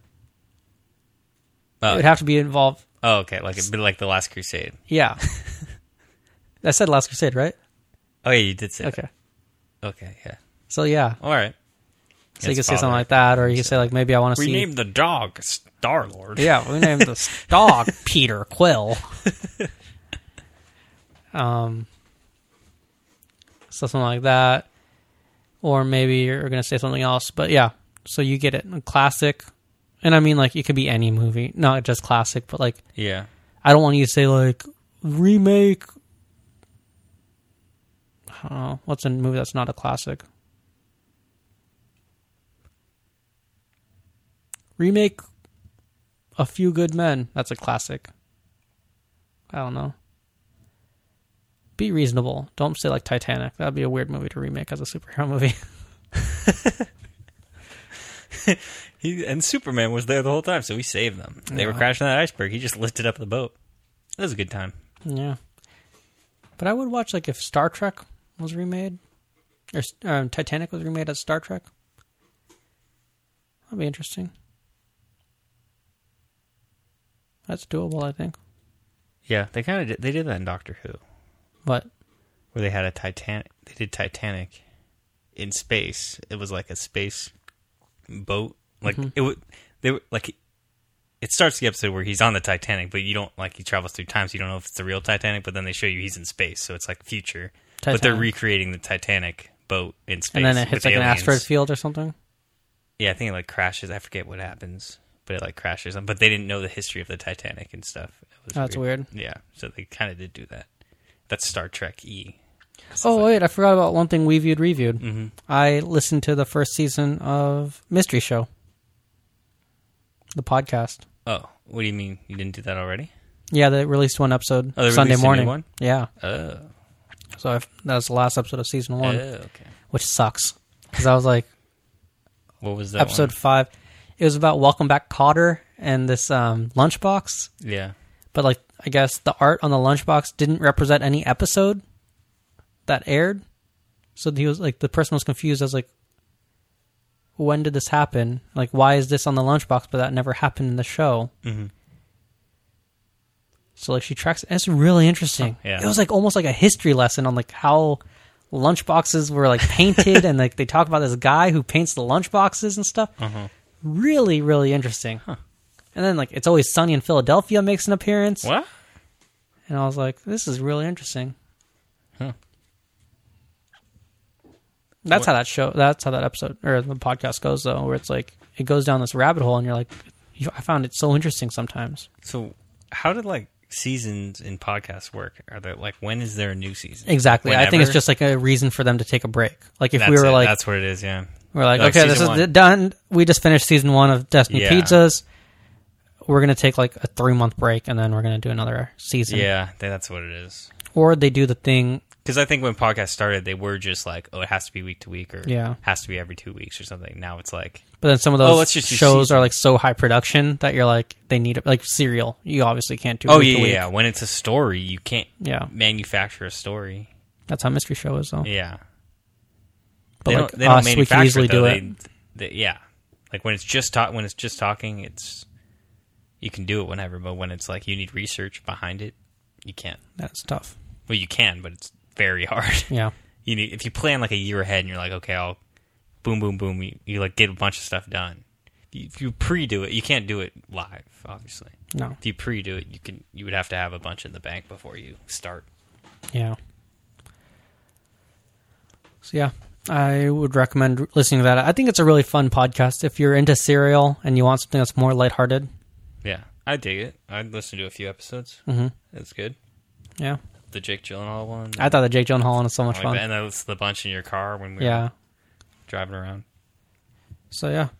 It would have to be involved. oh, okay, like it'd be like the Last Crusade. Yeah. I said Last Crusade, right? Oh yeah, you did say Okay. that. Okay, yeah. So, yeah. All right. So you could say something like that, or you could say, like, maybe I want to We see... named the dog Star-Lord. Yeah, we named the dog Peter Quill. So something like that. Or maybe you're going to say something else. But yeah, so you get it. A classic. And I mean, like, it could be any movie. Not just classic, but, like, Yeah. I don't want you to say, like, remake... I don't know. What's a movie that's not a classic? Remake A Few Good Men. That's a classic. I don't know. Be reasonable. Don't say like Titanic. That'd be a weird movie to remake as a superhero movie. And Superman was there the whole time, so he saved them. They were crashing that iceberg. He just lifted up the boat. That was a good time. Yeah. But I would watch like if Star Trek was remade. Or Titanic was remade as Star Trek. That'd be interesting. That's doable, I think. Yeah, they kind of did. They did that in Doctor Who, What? where they had a Titanic. They did Titanic in space. It was like a space boat. Like it would. They were like. It starts the episode where he's on the Titanic, but you don't like he travels through time, so you don't know if it's the real Titanic. But then they show you he's in space, so it's like future. But they're recreating the Titanic boat in space, And then it hits with like an aliens. asteroid field or something? Yeah, I think it like crashes. I forget what happens, but it like crashes. But they didn't know the history of the Titanic and stuff. It was That's weird. Yeah, so they kind of did do that. That's Star Trek E. Oh, wait, I forgot about one thing we reviewed. I listened to the first season of Mystery Show. The podcast. Oh, what do you mean? You didn't do that already? Yeah, they released one episode Oh, they Sunday released a new morning. one? Yeah. Oh, So that was the last episode of season 1, okay. which sucks. Because I was like, What was that episode 5. It was about Welcome Back Kotter and this lunchbox. one? Yeah. But like, I guess the art on the lunchbox didn't represent any episode that aired. So he was like, the person was confused. I was like, when did this happen? Like, why is this on the lunchbox, but that never happened in the show? Mm-hmm. So like, she tracks it. And it's really interesting. Oh, yeah. It was like almost like a history lesson on like how lunchboxes were like painted, and like they talk about this guy who paints the lunchboxes and stuff. really, really interesting. Huh. And then, like, It's Always Sunny in Philadelphia makes an appearance. What? And I was like, this is really interesting. Huh. That's how that episode, or the podcast goes, though, where it's like, it goes down this rabbit hole, and you're like, I found it so interesting sometimes. So, how did, like, seasons in podcasts work? Are there, like, when is there a new season? Exactly. Whenever? I think it's just like a reason for them to take a break. Like, if That's we were it. like, That's what it is, yeah. we're like, Like okay, this season is one. done. We just finished season 1 of Destiny Yeah. Pizzas. We're going to take like a 3-month break, and then we're going to do another season. Yeah, that's what it is. Or they do the thing. Because I think when podcasts started, they were just like, oh, it has to be week to week, or Yeah. has to be every 2 weeks or something. Now it's like, But then some of those let's just do shows season. are like so high production that you're like, they need it. Like Serial. You obviously can't do oh, week to week. yeah. When it's a story, you can't Yeah. manufacture a story. That's how Mystery Show is, though. Yeah. But They like don't us, we can manufacture easily it, though. do it. Yeah. Like when it's just talking, it's you can do it whenever. But when it's like you need research behind it, you can't. That's tough. Well, you can, but it's very hard. Yeah. You need, if you plan like a year ahead and you're like, okay, I'll boom, boom, boom. You like get a bunch of stuff done. If you pre-do it, you can't do it live, obviously. No. If you pre-do it, you would have to have a bunch in the bank before you start. Yeah. So yeah, I would recommend listening to that. I think it's a really fun podcast if you're into Serial and you want something that's more lighthearted. Yeah, I dig it. I'd listen to a few episodes. Mm-hmm. It's good. Yeah. The Jake Gyllenhaal one. I thought the Jake Gyllenhaal one was so much Like fun. that, and that was the bunch in your car when we Yeah. were driving around. So yeah.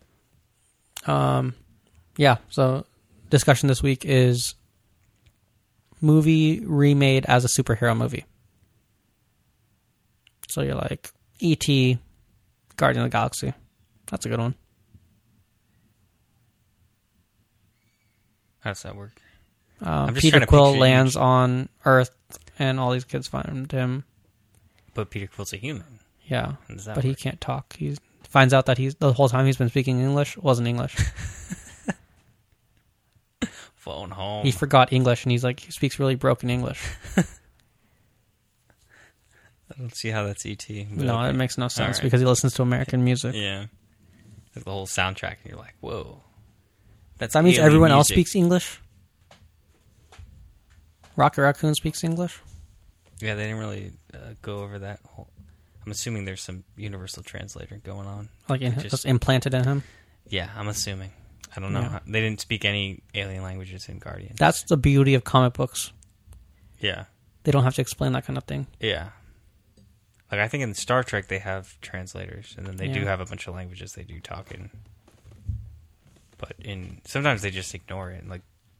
Yeah, so discussion this week is movie remade as a superhero movie. So you're like, E.T., Guardian of the Galaxy. That's a good one. How does that work? just Peter trying to Quill picture lands on Earth, and all these kids find him. But Peter Quill's a human. Yeah, How does that but he work? can't talk. He finds out that the whole time he's been speaking English wasn't English. Phone home. He forgot English, and he speaks really broken English. I don't see how that's E.T. but No, okay. it makes no sense right. because he listens to American music. Yeah. Like the whole soundtrack, and you're like, whoa. That's That means alien everyone else music. speaks English? Rocket Raccoon speaks English? Yeah, they didn't really go over that whole... I'm assuming there's some universal translator going on. Like Just- just implanted in him? Yeah, I'm assuming. I don't know. Yeah. They didn't speak any alien languages in Guardians. That's the beauty of comic books. Yeah. They don't have to explain that kind of thing. Yeah. Like, I think in Star Trek they have translators, and then they do Yeah. have a bunch of languages they do talk in. But sometimes they just ignore it.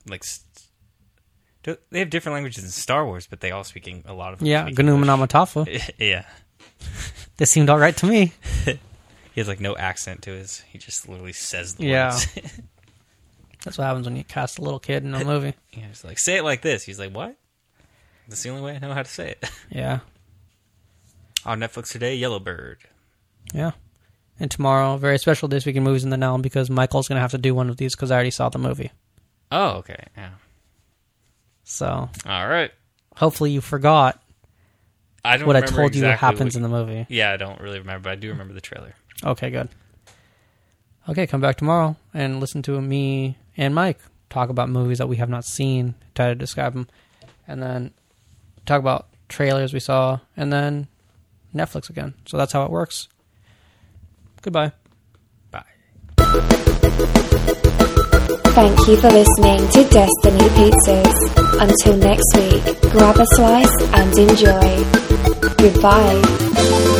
They have different languages in Star Wars, but they all speak a lot of them. Yeah, speak Gnum English. Namatafa. Yeah. This seemed alright to me. He has, like, no accent to his... He just literally says the Yeah. words. That's what happens when you cast a little kid in a movie. Yeah, he's like, say it like this. He's like, what? That's the only way I know how to say it. Yeah. On Netflix today, Yellowbird. Yeah. And tomorrow, very special This Week in Movies in the Now, because Michael's going to have to do one of these because I already saw the movie. Oh, okay. Yeah. So, All right. hopefully you forgot I don't what I remember told you exactly happens in the movie. Yeah, I don't really remember, but I do remember the trailer. Okay, good. Okay, come back tomorrow and listen to me and Mike talk about movies that we have not seen, try to describe them, and then talk about trailers we saw, and then Netflix again. So that's how it works. Goodbye. Bye. Thank you for listening to Destiny Pizzas. Until next week, grab a slice and enjoy. Goodbye.